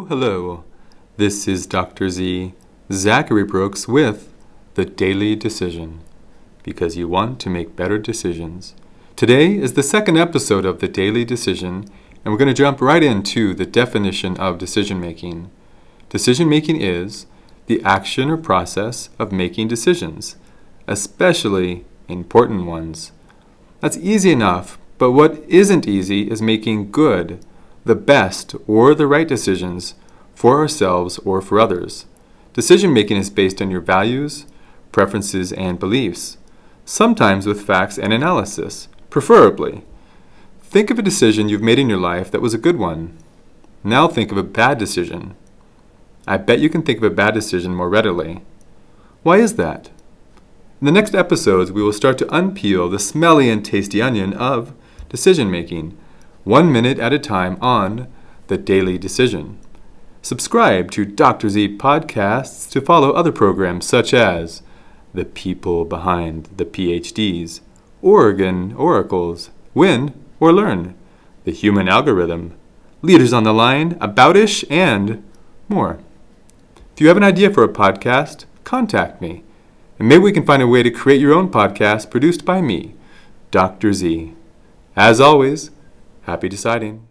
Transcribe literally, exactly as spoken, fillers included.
hello. This is Doctor Z, Zachary Brooks with The Daily Decision, because you want to make better decisions. Today is the second episode of The Daily Decision, and we're going to jump right into the definition of decision-making. Decision-making is the action or process of making decisions, especially important ones. That's easy enough, but what isn't easy is making good, the best, or the right decisions for ourselves or for others. Decision-making is based on your values, preferences, and beliefs, sometimes with facts and analysis, preferably. Think of a decision you've made in your life that was a good one. Now think of a bad decision. I bet you can think of a bad decision more readily. Why is that? In the next episodes, we will start to unpeel the smelly and tasty onion of decision-making, one minute at a time on The Daily Decision. Subscribe to Doctor Z Podcasts to follow other programs such as The People Behind the P H Ds, Oregon Oracles, Win or Learn, The Human Algorithm, Leaders on the Line, Aboutish, and more. If you have an idea for a podcast, contact me, and maybe we can find a way to create your own podcast produced by me, Doctor Z. As always, happy deciding.